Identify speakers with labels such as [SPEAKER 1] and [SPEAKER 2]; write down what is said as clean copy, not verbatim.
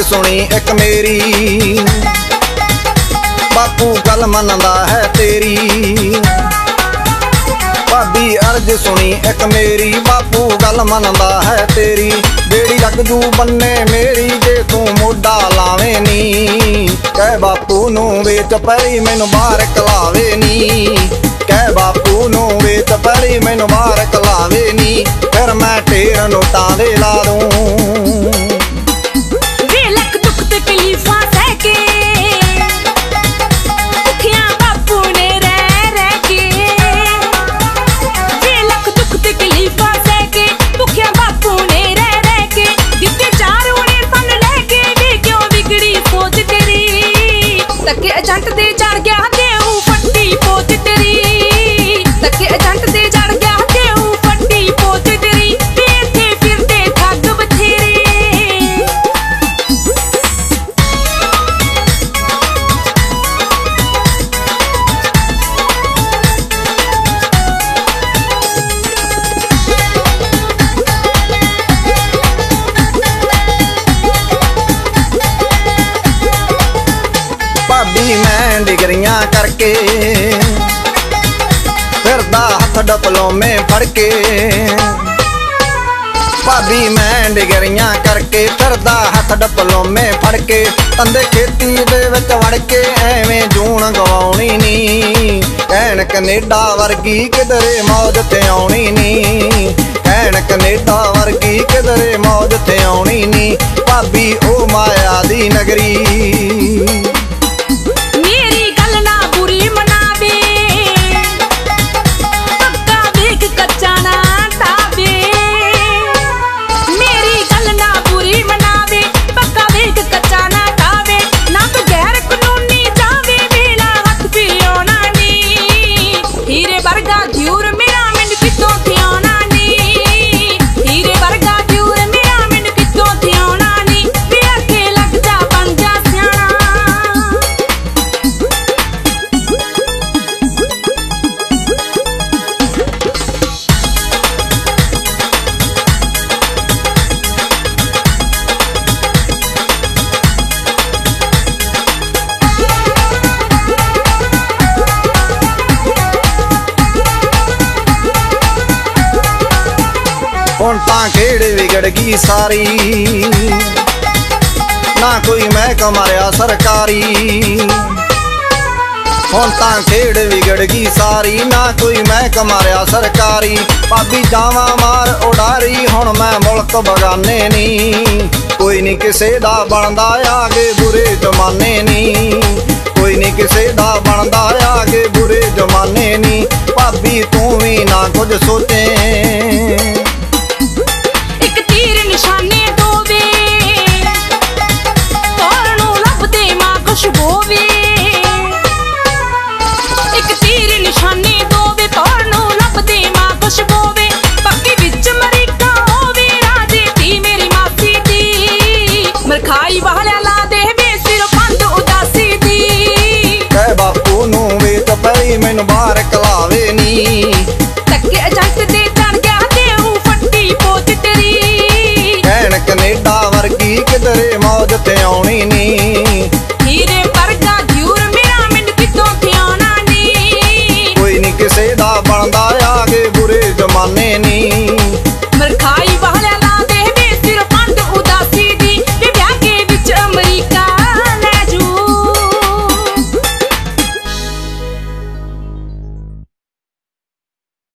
[SPEAKER 1] सुनी एक मेरी, बापू गल मनदा है तेरी। भाभी अर्ज सुनी एक मेरी, बापू गल मनदा है तेरी। बेड़ी लग जू बन्ने मेरी जे तू मोढा लावे नी। कह बापू नू वेच पैरी मैनू बाहर कलावे नी। कह बापू नू वेच पैरी मैनू बाहर कलावे नी। फिर मैं ढेर नोटां दे ला दूं।
[SPEAKER 2] तके एजेंट दे चढ़ गया देऊ फट्टी पोच तेरी। तके एजेंट दे चढ़ गया देऊ फट्टी पोच तेरी। इत्थे फिरदे ठग बथेरे।
[SPEAKER 1] भाभी मैं डिगरियां करके फिरदा हथ डिप्लोमे फड़ के। भाभी मैं डिगरियां करके फिरदा हथ डिप्लोमे फड़ के। तंदे खेती दे विच वड़ के एवें जून गवाउणी नी। कहण कनेडा वर्गी किधरे मौज ते आउणी नी। कहण कनेडा वर्गी किधरे मौज ते आउणी नी। भाभी ओ माया दी नगरी। हुण तां खेड़ विगड़ गई सारी, ना कोई महकमा रहा सरकारी। हुण तां खेड़ विगड़ गई सारी, ना कोई महकमा रहा सरकारी। भाभी जावा मार उडारी हुण मैं मुल्क बगाने नी। कोई नहीं किसे दा बनदा आगे बुरे जमाने नी। कोई नहीं किसे दा बनदा आगे बुरे जमाने नी। भाभी तू भी ना कुछ सोचे।
[SPEAKER 2] खाई वाला ला दे बेसिर पंड उदासी दी।
[SPEAKER 1] कह बापू नू वेच पैरी मैनू बाहर कलावे नी।
[SPEAKER 2] तके एजेंट दे चढ़ गया देऊ फट्टी पोच तेरी।
[SPEAKER 1] कहण कनेडा वर्गी किधरे मौज ते आउणी नी।
[SPEAKER 2] हीरे वर्गा घ्यूर मेरा मिंड कितों ते आउणा नी।
[SPEAKER 1] कोई नहीं किसे दा बनदा